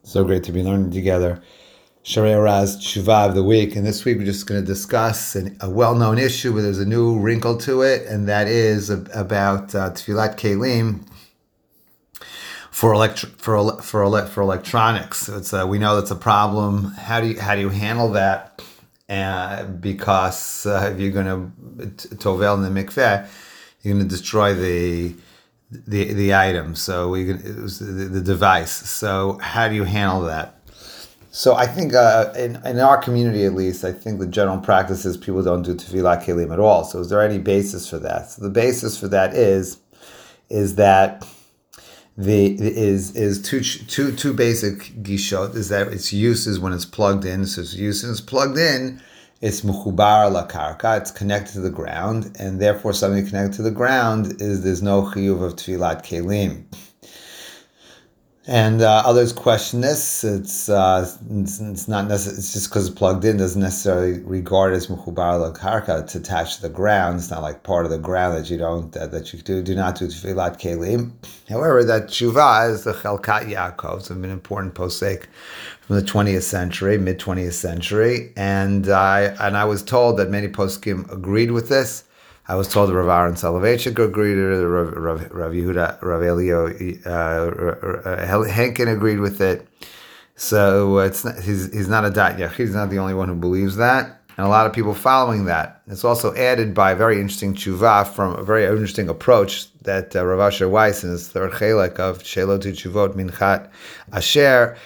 So great to be learning together. Sharei Raz Tshuva of the week. And this week we're just going to discuss a well-known issue, but there's a new wrinkle to it, and that is about Tfilat Kelim for electronics. We know that's a problem. How do you handle that? Because if you're going to tovel in the mikveh, you're going to destroy the item. So it was the device. So how do you handle that? So I think in our community, at least, I think the general practice is people don't do tefillah kelim at all. So is there any basis for that? So the basis for that is that is two basic gishot. Is that its use is when it's plugged in. So its use is plugged in. It's mechubar la karka. It's connected to the ground, and therefore something connected to the ground there's no chiyuv of tefillat kelim. And others question this. It's not necessary. It's just because it's plugged in doesn't necessarily regard it as mechubar la karka. It's attached to the ground. It's not like part of the ground that you don't that you do not do tefillat kelim. However, that tshuva is the Chelkat Yaakov. It's an important posek from the 20th century, mid 20th century, and I was told that many poskim agreed with this. I was told Rav Aaron Soloveitchik agreed with it, Rav Yehuda, Rav Elio Henkin agreed with it. So he's not a dat yachid. He's not the only one who believes that, and a lot of people following that. It's also added by a very interesting tshuva from a very interesting approach that Rav Asher Weiss in his third chelek of Shelot Tshuvot Minchat Asher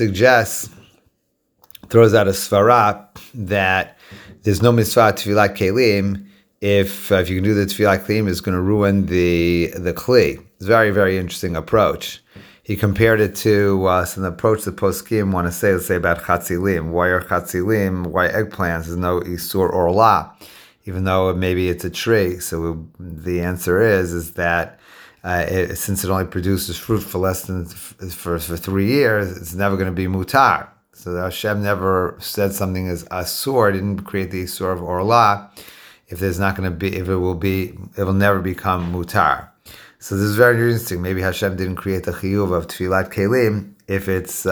throws out a svara that there's no mitzvah tefillat kelim if you can do the tefillat kelim, it's going to ruin the kli. It's a very, very interesting approach. He compared it to some approach the poskim want to say, let's say about chatzilim. Why are chatzilim? Why eggplants? There's no isur or la, even though maybe it's a tree. So the answer is that since it only produces fruit for less than for 3 years, it's never going to be mutar. So Hashem never said something as asur, didn't create the isur of orla. If it will never become mutar. So this is very interesting. Maybe Hashem didn't create the chiyuv of tefillat kelim. If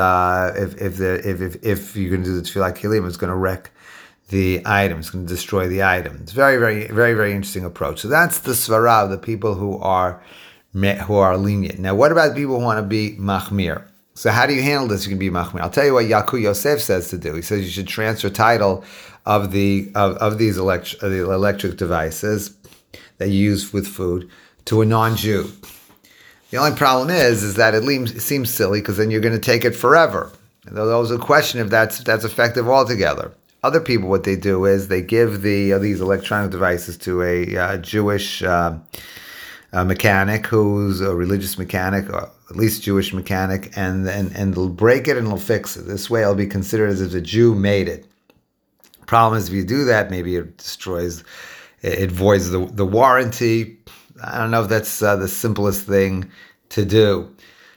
you're going to do the tefillat kelim, it's going to wreck the item. It's going to destroy the item. It's very, very, very, very interesting approach. So that's the svara of the people who are lenient. Now, what about people who want to be machmir? So how do you handle this? You can be machmir. I'll tell you what Yaakov Yosef says to do. He says you should transfer title of these electric devices that you use with food to a non-Jew. The only problem is that it seems silly because then you're going to take it forever. And there's a question if that's effective altogether. Other people, what they do is they give these electronic devices to a Jewish mechanic who's a religious mechanic, or at least Jewish mechanic, and they'll break it and they'll fix it. This way it'll be considered as if the Jew made it. Problem is, if you do that, maybe it voids the warranty. I don't know if that's the simplest thing to do.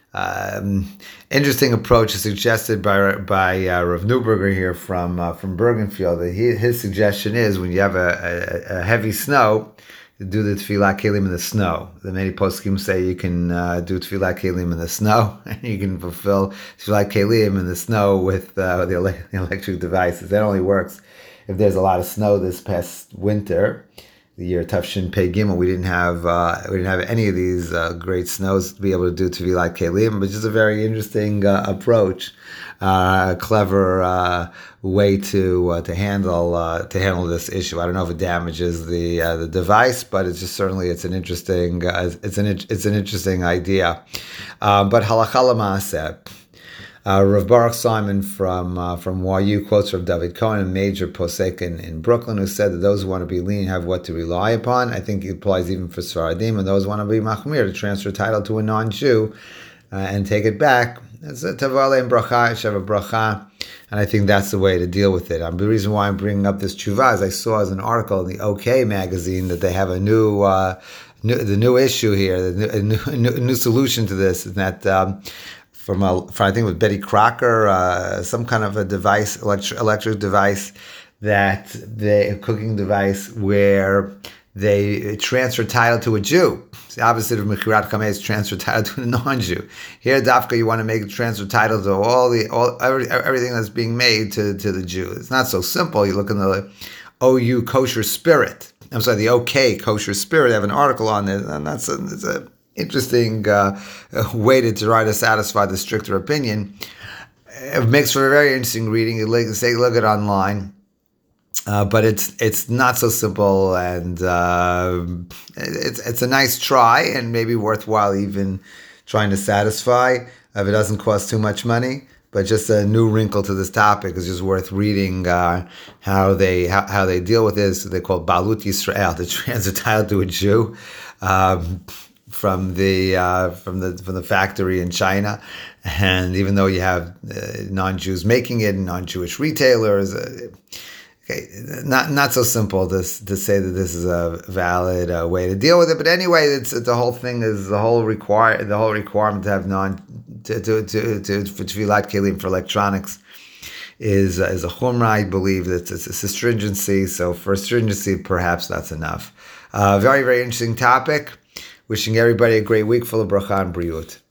Interesting approach is suggested by Rav Neuberger here from Bergenfield. His suggestion is when you have a heavy snow, do the tefillat kelim in the snow. The many poskim say you can do tefillat kelim in the snow, and you can fulfill tefillat kelim in the snow with the electric devices. That only works if there's a lot of snow. This past winter, the year Tafshin Pei Gimel, we didn't have any of these great snows to be able to do tefillat kelim, but just a very interesting approach, clever way to handle this issue. I don't know if it damages the device, but it's an interesting idea. But halacha l'maaseh. Rav Baruch Simon from YU quotes from David Cohen, a major posek in Brooklyn, who said that those who want to be lenient have what to rely upon. I think it applies even for Sfaradim, and those who want to be machmir, to transfer title to a non-Jew and take it back. It's a tavale and bracha, sheva bracha, and I think that's the way to deal with it. The reason why I'm bringing up this tshuva is I saw as an article in the OK magazine that they have the new issue here, a new solution to this, and that. From I think it was Betty Crocker, some kind of a device, electric device, a cooking device where they transfer title to a Jew. It's the opposite of Mechirat Chametz, transfer title to a non-Jew. Here, Dafka, you want to make a transfer title to everything that's being made to the Jew. It's not so simple. You look in the OU Kosher Spirit. I'm sorry, the OK Kosher Spirit. I have an article on it, and it's an interesting way to try to satisfy the stricter opinion. It makes for a very interesting reading. You take a look at it online. But it's not so simple, and it's a nice try, and maybe worthwhile even trying to satisfy if it doesn't cost too much money. But just a new wrinkle to this topic is just worth reading how they deal with this. They call Balut Yisrael, the transfer title to a Jew from the factory in China. And even though you have non-Jews making it and non-Jewish retailers. Okay, not so simple to say that this is a valid way to deal with it. But anyway, the whole thing is the whole requirement to have for Tfilat Kelim for electronics is a chumrah. I believe that it's a stringency. So for stringency, perhaps that's enough. Very, very interesting topic. Wishing everybody a great week full of bracha and briut.